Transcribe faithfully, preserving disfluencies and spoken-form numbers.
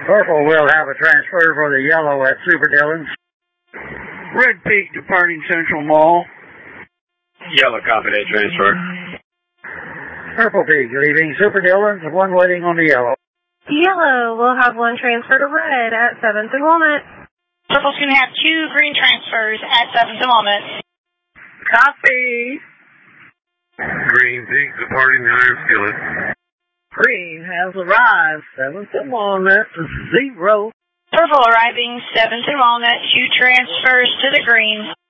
Purple will have a transfer for the yellow at Super Dillon's. Red Peak departing Central Mall. Yellow copy that transfer. Purple Peak leaving Super Dillon's, one waiting on the yellow. Yellow will have one transfer to red at seventh and Walnut. Purple's going to have two green transfers at seventh and Walnut. Copy. Green Peak departing the Iron Skillet. Green has arrived, seventh and Walnut, zero. Purple arriving seventh and Walnut, two transfers to the green.